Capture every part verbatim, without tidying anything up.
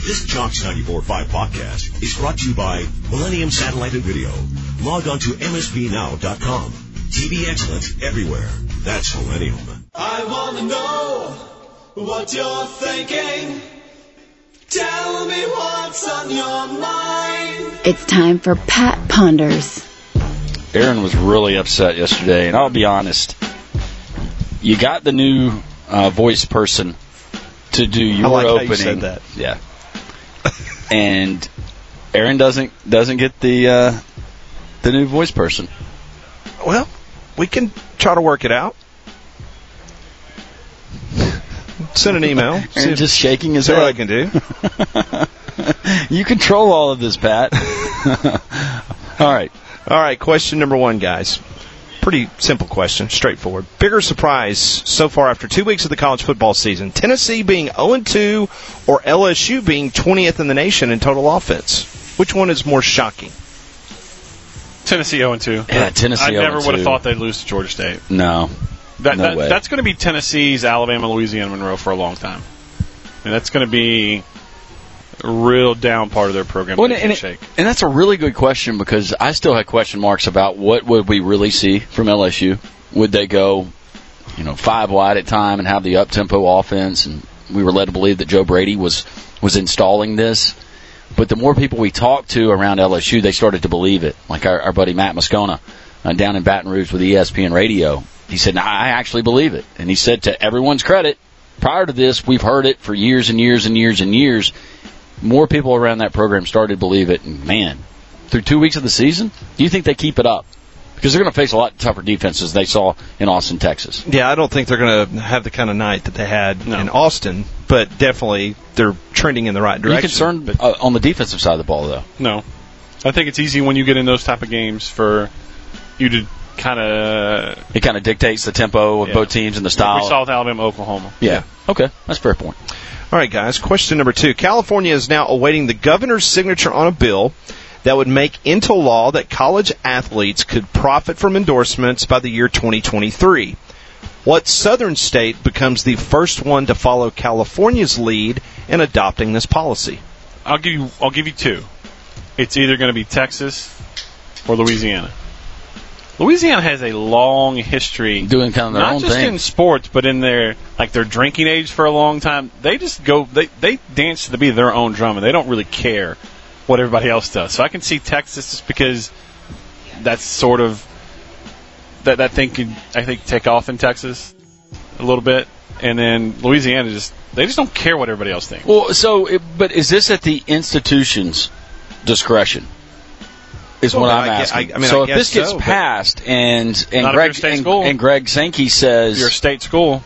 This Jocks ninety-four point five podcast is brought to you by Millennium Satellite and Video. Log on to M S B now dot com. T V excellence everywhere. That's Millennium. I want to know what you're thinking. Tell me what's on your mind. It's time for Pat Ponders. Aaron was really upset yesterday, and I'll be honest. You got the new uh, voice person to do your I like opening. How you said that. Yeah. And Aaron doesn't doesn't get the uh, the new voice person. Well, we can try to work it out. Send an email. Aaron just shaking his see head. What I can do. You control all of this, Pat. All right. All right, question number one, guys. Pretty simple question, straightforward. Bigger surprise so far after two weeks of the college football season, Tennessee being oh and two or L S U being twentieth in the nation in total offense? Which one is more shocking? Tennessee oh and two. Yeah, Tennessee I never oh and two. would have thought they'd lose to Georgia State. No. That, no that, way. That's going to be Tennessee's Alabama, Louisiana, Monroe for a long time. And that's going to be a real down part of their program. Well, they and, can't shake. and that's a really good question because I still had question marks about what would we really see from L S U. Would they go, you know, five wide at time and have the up-tempo offense? And we were led to believe that Joe Brady was, was installing this. But the more people we talked to around L S U, they started to believe it. Like our, our buddy Matt Moscona uh, down in Baton Rouge with E S P N Radio. He said, nah, I actually believe it. And he said, to everyone's credit, prior to this, we've heard it for years and years and years and years. More people around that program started to believe it. And, man, through two weeks of the season, do you think they keep it up? Because they're going to face a lot tougher defenses they saw in Austin, Texas. Yeah, I don't think they're going to have the kind of night that they had no. in Austin, but definitely they're trending in the right direction. Are you concerned but, uh, on the defensive side of the ball, though? No. I think it's easy when you get in those type of games for you to kind of... It kind of dictates the tempo of yeah. both teams and the style. We saw with Alabama, Oklahoma. Yeah. yeah. Okay. That's a fair point. All right, guys. Question number two. California is now awaiting the governor's signature on a bill that would make into law that college athletes could profit from endorsements by the year twenty twenty-three. What southern state becomes the first one to follow California's lead in adopting this policy? I'll give you. I'll give you two. It's either going to be Texas or Louisiana. Louisiana has a long history doing kind of their not own just thing. in sports, but in their like their drinking age for a long time. They just go. They they dance to the beat of their own drum, and they don't really care what everybody else does. So I can see Texas just because that's sort of that that thing could I think take off in Texas a little bit, and then Louisiana just they just don't care what everybody else thinks. Well, so it, but is this at the institution's discretion? Is well, what I I'm guess, asking. I, I mean, so I if guess this gets so, passed and and Not Greg if you're a state and, school. and Greg Sankey says you're a state school.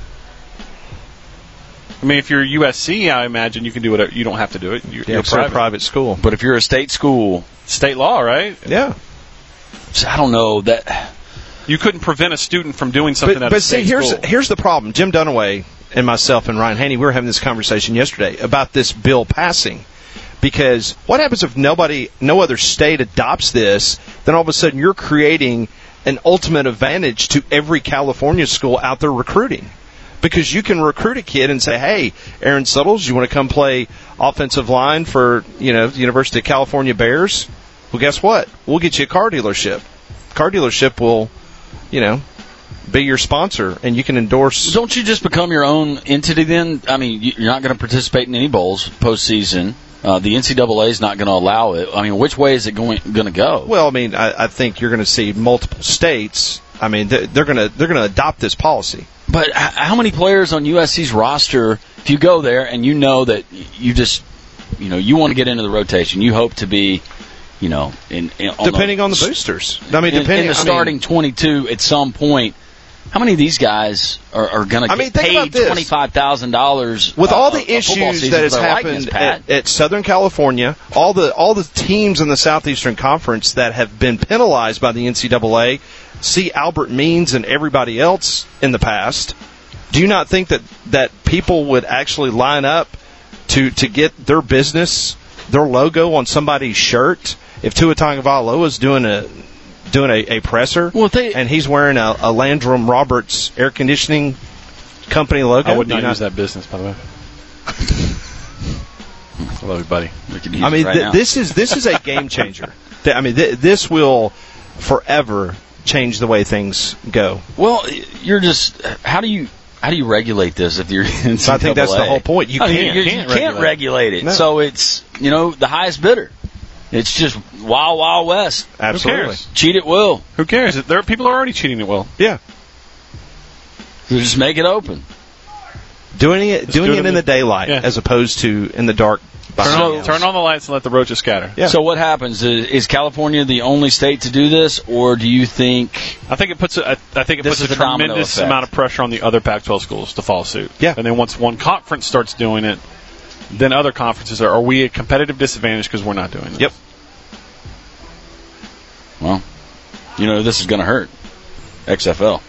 I mean, if you're U S C, I imagine you can do whatever. You don't have to do it. You're, yeah, you're it's private. a private school. But if you're a state school, state law, right? Yeah. So I don't know that you couldn't prevent a student from doing something but, at but a state see, here's school. here's the problem. Jim Dunaway and myself and Ryan Haney, we were having this conversation yesterday about this bill passing. Because what happens if nobody, no other state adopts this? Then all of a sudden you're creating an ultimate advantage to every California school out there recruiting. Because you can recruit a kid and say, hey, Aaron Suttles, you want to come play offensive line for, you know, the University of California Bears? Well, guess what? We'll get you a car dealership. Car dealership will, you know, be your sponsor, and you can endorse. Don't you just become your own entity then? I mean, you're not going to participate in any bowls postseason. Uh, the N C double A is not going to allow it. I mean, which way is it going going to go? Well, I mean, I, I think you're going to see multiple states. I mean, they're, they're going to they're going to adopt this policy. But how many players on U S C's roster, if you go there and you know that you just, you know, you want to get into the rotation, you hope to be, you know, in, in on depending the, on the boosters. I mean, in, depending in the I starting mean, twenty-two at some point. How many of these guys are, are going to I mean, get think paid about this. twenty-five thousand dollars with uh, all the a, a issues that has happened likeness, at, at Southern California, all the all the teams in the Southeastern Conference that have been penalized by the N C double A, see Albert Means and everybody else in the past. Do you not think that, that people would actually line up to to get their business, their logo on somebody's shirt if Tua Tagovailoa is doing a doing a, a presser, well, they, and he's wearing a, a Landrum Roberts air conditioning company logo? I would not not use that business, by the way. I love you, buddy. We can use I mean, it right th- now. this is this is a game changer. Th- I mean, th- this will forever change the way things go. Well, you're just how do you how do you regulate this if you're in So I think that's the whole point. You I mean, can't. you, you can't can't regulate it. No. So it's you know the highest bidder. It's just wild, wild west. Absolutely. Who cares? Cheat at will. Who cares? There are people are already cheating at will. Yeah. So just make it open. Doing it, doing do it it in in the the- daylight yeah. as opposed to in the dark. Turn, behind on, the house. turn on the lights and let the roaches scatter. Yeah. So what happens? Is, is California the only state to do this, or do you think? I think it puts a, I I think it This puts is a the domino tremendous effect. amount of pressure on the other Pac twelve schools to follow suit. Yeah. And then once one conference starts doing it, then other conferences are. Are we at competitive disadvantage because we're not doing it? Yep. Well, you know this is going to hurt. X F L.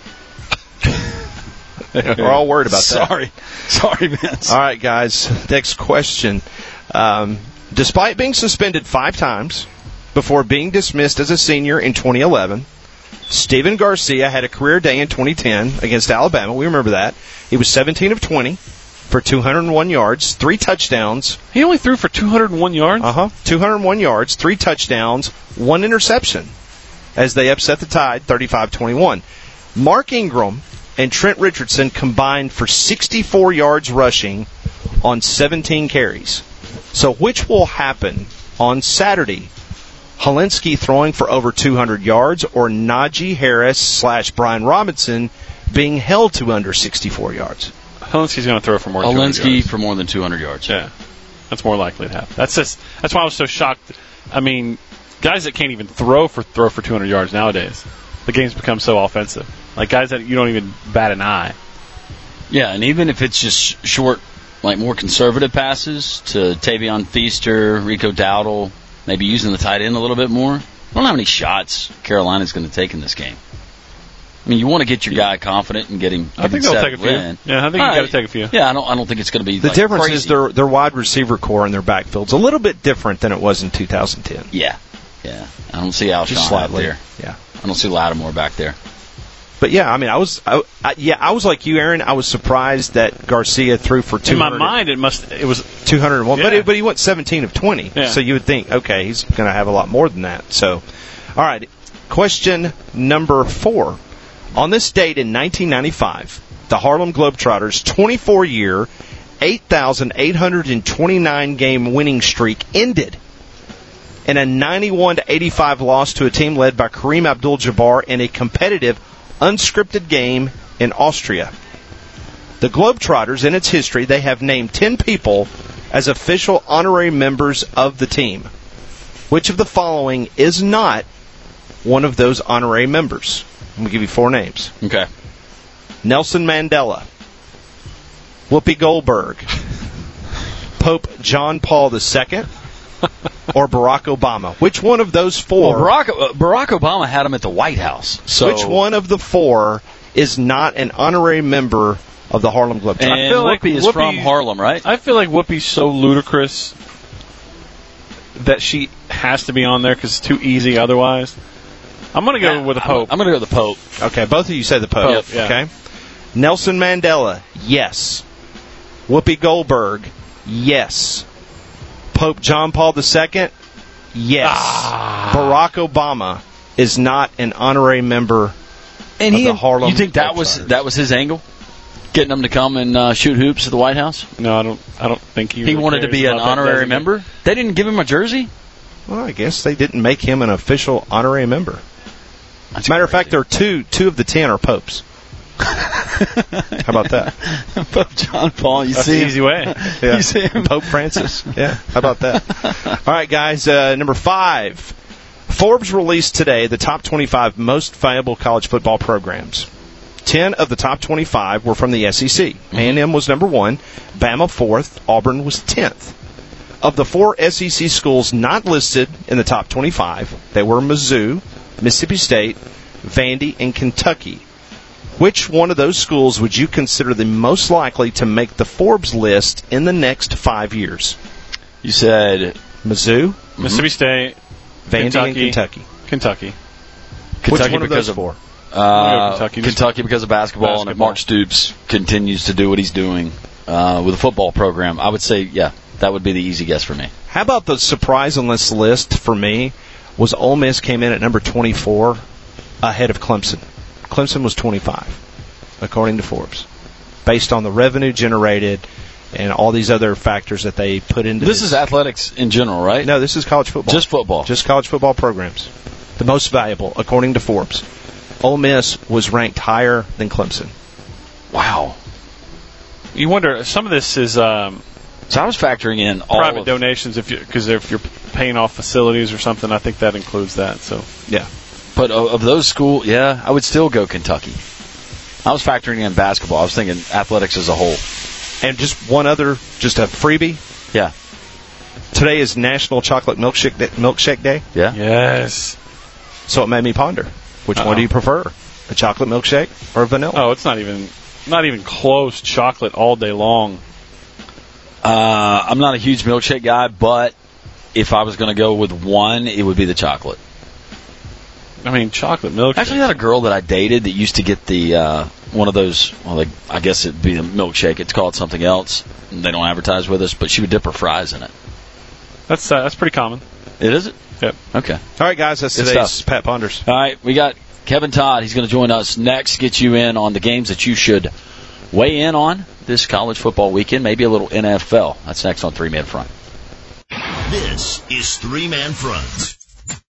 We're all worried about that. Sorry, sorry, Vince. All right, guys. Next question. Um, despite being suspended five times before being dismissed as a senior in twenty eleven, Steven Garcia had a career day in twenty ten against Alabama. We remember that. He was seventeen of twenty for two hundred one yards, three touchdowns. He only threw for two hundred one yards. Uh huh. two hundred one yards, three touchdowns, one interception as they upset the Tide thirty-five twenty-one. Mark Ingram and Trent Richardson combined for sixty-four yards rushing on seventeen carries. So which will happen on Saturday? Helinski throwing for over two hundred yards or Najee Harris slash Brian Robinson being held to under sixty-four yards? Helinski's going to throw for more than two hundred Alinsky yards. for more than two hundred yards. Yeah. That's more likely to happen. That's just that's why I was so shocked. I mean, guys that can't even throw for throw for two hundred yards nowadays. The game's become so offensive. Like guys that you don't even bat an eye. Yeah, and even if it's just short, like more conservative passes to Tavion Feaster, Rico Dowdle, maybe using the tight end a little bit more. I don't know how many shots Carolina's going to take in this game. I mean, you want to get your guy confident and get him. I think they'll take a few. In. Yeah, I think you All got to right. take a few. Yeah, I don't. I don't think it's going to be The like, difference crazy. is their their wide receiver core and their backfield's a little bit different than it was in two thousand ten. Yeah, yeah. I don't see Alshon Just out slightly. there. Yeah. I don't see Lattimore back there. But yeah, I mean, I was, I, I, yeah, I was like you, Aaron. I was surprised that Garcia threw for two In my hundred, mind, it must. It was. two hundred one, but Yeah. it, but he went seventeen of twenty. Yeah. So you would think, okay, he's going to have a lot more than that. So, all right, question number four. On this date in nineteen ninety-five, the Harlem Globetrotters' twenty-four-year, eight thousand eight hundred twenty-nine game winning streak ended in a ninety-one to eighty-five loss to a team led by Kareem Abdul-Jabbar in a competitive, unscripted game in Austria. The Globetrotters, in its history, they have named ten people as official honorary members of the team. Which of the following is not one of those honorary members? I'm going to give you four names. Okay. Nelson Mandela, Whoopi Goldberg, Pope John Paul the Second, or Barack Obama. Which one of those four? Well, Barack uh, Barack Obama had him at the White House. So Which one of the four is not an honorary member of the Harlem Globetrotters? And I feel like Whoopi is Whoopi- from Harlem, right? I feel like Whoopi's so ludicrous that she has to be on there because it's too easy otherwise. I'm going to go with the Pope. I'm, going to go with the Pope. Okay, both of you say the Pope. Pope, yeah. Okay. Nelson Mandela, yes. Whoopi Goldberg, yes. Pope John Paul the Second, yes. Ah. Barack Obama is not an honorary member And of he, the Harlem you think that was Globetrotters. that was his angle, getting them to come and uh, shoot hoops at the White House? No, I don't. I don't think he. He really wanted to cares be an about that honorary designate. member. They didn't give him a jersey. Well, I guess they didn't make him an official honorary member. That's As a matter of crazy. fact, there are two two of the ten are popes. How about that? Pope John Paul. You That's see the him? easy way. Yeah. You see him? Pope Francis. Yeah, how about that? All right, guys, uh, number five. Forbes released today the top twenty-five most valuable college football programs. Ten of the top twenty-five were from the S E C. A and M was number one, Bama fourth, Auburn was tenth. Of the four S E C schools not listed in the top twenty-five, they were Mizzou, Mississippi State, Vandy, and Kentucky. Which one of those schools would you consider the most likely to make the Forbes list in the next five years? You said Mizzou, Mississippi State, Vandy, and Kentucky. Kentucky. Kentucky. Kentucky Which one of because those of four? Uh, Kentucky Kentucky, just- because of basketball, and if Basketball. Mark Stoops continues to do what he's doing uh, with the football program, I would say, yeah, That would be the easy guess for me. How about the surprise on this list for me was Ole Miss came in at number twenty-four ahead of Clemson. Clemson was twenty-five, according to Forbes, based on the revenue generated and all these other factors that they put into This this. is athletics in general, right? No, this is college football. Just football. Just college football programs. The most valuable, according to Forbes. Ole Miss was ranked higher than Clemson. Wow. You wonder, some of this is um, So I was factoring in all private of, donations, if you because if you're paying off facilities or something, I think that includes that. So Yeah. But of, of those schools, yeah, I would still go Kentucky. I was factoring in basketball. I was thinking athletics as a whole. And just one other, just a freebie. Yeah. Today is National Chocolate Milkshake Day, Milkshake Day, Yeah. yes. so it made me ponder. Which Uh-oh. one do you prefer? A chocolate milkshake or vanilla? Oh, it's not even not even close. Chocolate all day long. Uh, I'm not a huge milkshake guy, but if I was going to go with one, it would be the chocolate. I mean, chocolate milk. Actually, I had a girl that I dated that used to get the uh, one of those. Well, like, I guess it'd be the milkshake. It's called something else. They don't advertise with us, but she would dip her fries in it. That's uh, that's pretty common. It is it? Yep. Okay. All right, guys, that's Good today's stuff. Pat Ponders. All right, we got Kevin Todd. He's going to join us next, get you in on the games that you should weigh in on this college football weekend, maybe a little N F L. That's next on Three Man Front. This is Three Man Front.